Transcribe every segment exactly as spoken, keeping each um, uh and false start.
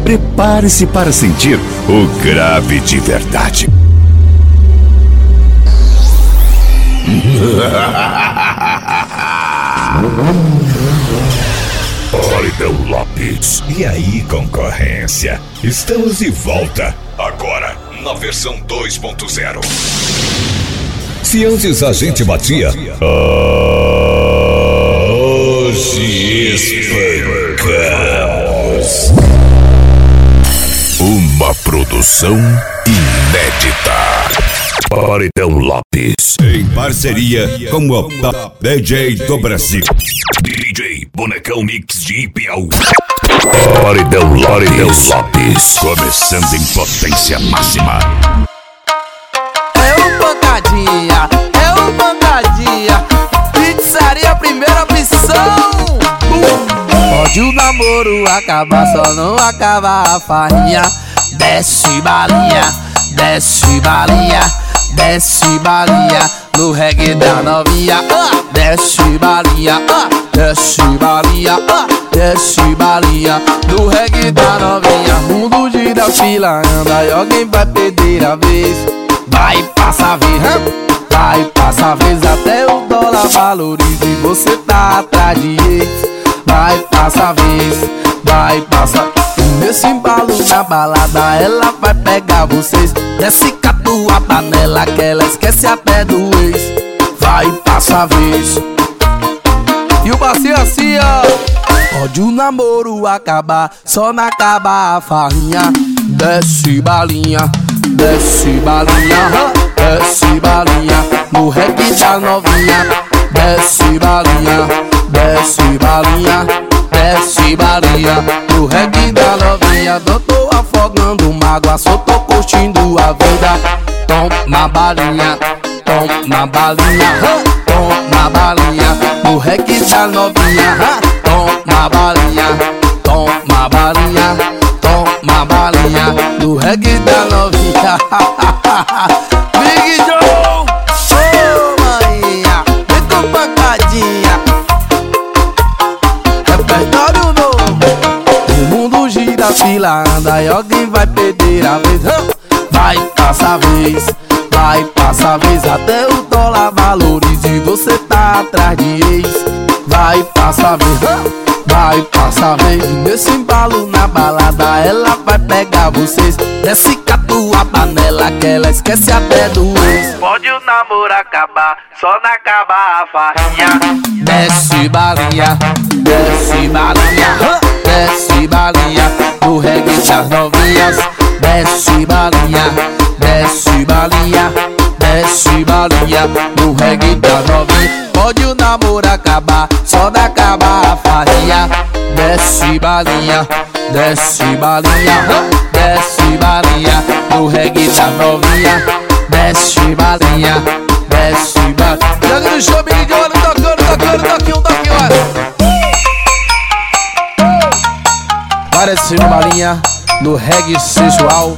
Prepare-se para sentir o grave de verdade. Paredão Lopes. E aí, concorrência? Estamos de volta. Agora, na versão dois ponto zero. Se antes a gente batia, hoje espancamos. Uma produção inédita. Paredão Lopes, em parceria com o Top D J do Brasil. D J Bonecão Mix de Piauí. Paredão Lopes, Paredão Lopes, começando em potência máxima. É o pancadinha, é o pancadinha. Pizzaria primeira opção. Pode o namoro acabar, só não acaba a farinha. Desce balinha, desce balinha, desce balinha no reggae da novinha. Ah, desce balinha, ah, desce balinha, ah, desce balinha no reggae da novinha. Mundo gira, fila anda e alguém vai perder a vez. Vai passar a vez, vai passar a vez até o dólar valoriza e você tá atrás de ex. Vai passar a vez, vai passar. Nesse embalo na balada ela vai pegar vocês. Desce catu a panela que ela esquece até do ex. Vai passar a vez. E o bacio assim ó. Pode o namoro acabar, só não acaba a farinha. Desce balinha, desce balinha, desce balinha no reggae da novinha. Desce balinha, desce balinha, desce balinha no reggae da novinha. Não tô afogando mágoa, só tô curtindo a vida. Toma balinha, toma balinha, toma balinha no reggae da novinha. Toma balinha, toma balinha, toma balinha no reggae da novinha. Big Joe, oh maninha, vem com pancadinha. Repertório novo. O mundo gira, fila anda e alguém vai perder a vez. Vai passar a vez, vai passar a vez até o dólar valoriza e você tá atrás de ex. Vai passar a vez, vai passar a vez. Nesse embalo na balada ela vai pegar vocês. Desce catu a panela que ela esquece até do ex. Pode o namoro acabar, só não acaba a farinha. Desce balinha, desce balinha, desce balinha no reggae das novinhas. Desce balinha, desce balinha, desce balinha no reggae das novinhas. Pode o namoro acabar, só não acaba a farinha. Desce balinha, desce balinha, desce balinha no reggae da novinha. Desce balinha, desce balinha. Joga no show, Big Joe, tocando, tocando, toquinho, toquinho, olha. Parecendo balinha no reggae sensual.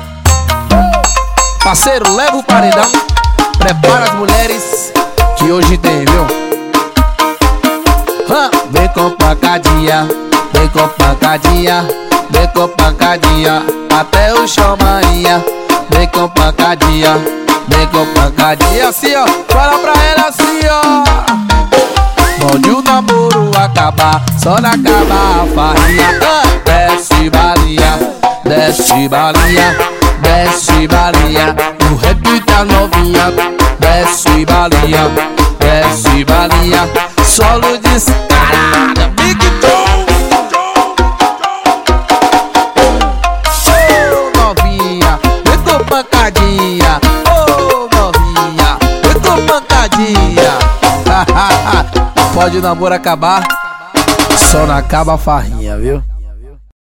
Parceiro, leva o paredão. Prepara as mulheres que hoje tem, viu? Hã? Vem com pancadinha, vem com pancadinha, vem com pancadinha até o chão, maninha. Vem com pancadinha, vem com pancadinha. Assim ó, fala pra ela assim ó. Pode o namoro acabar, só não acaba a farinha. Ah, desce balinha, desce balinha, desce balinha no reggae da novinha. Desce balinha, desce balinha, solo descarada, Big Joe. Oh novinha, vem com pancadinha. Oh novinha, vem com pancadinha. Pode o namoro acabar, só não acaba a farrinha, viu?